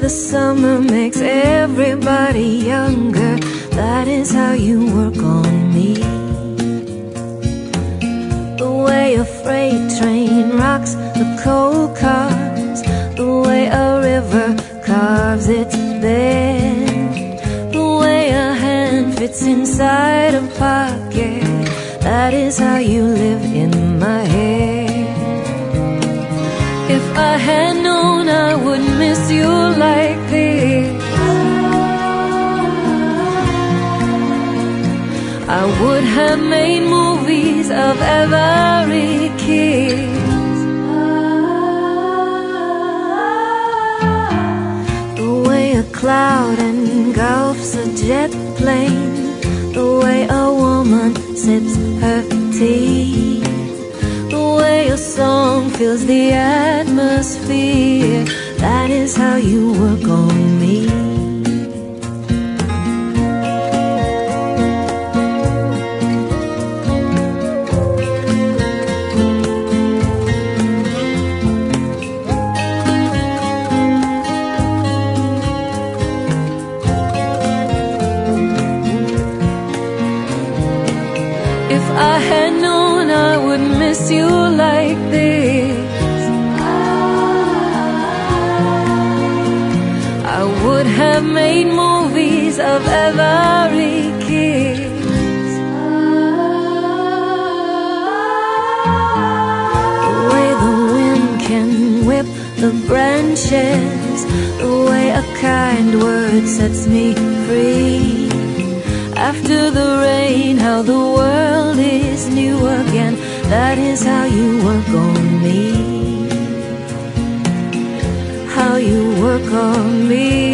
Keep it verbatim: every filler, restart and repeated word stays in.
The summer makes everybody younger. That is how you work on me. The way a freight train rocks the coal cars, the way a river carves its bed, the way a hand fits inside a pocket. That is how you live in my head. If I had known I would miss you like this, I would have made movies of every kiss. The way a cloud engulfs a jet plane, the way a woman sips her tea, the way a song fills the atmosphere. That is how you work on me. If I had known I would miss you like this, I would have made movies of every kiss. The way the wind can whip the branches, the way a kind word sets me free. After the rain, how the world is new again. That is how you work on me. How you work on me.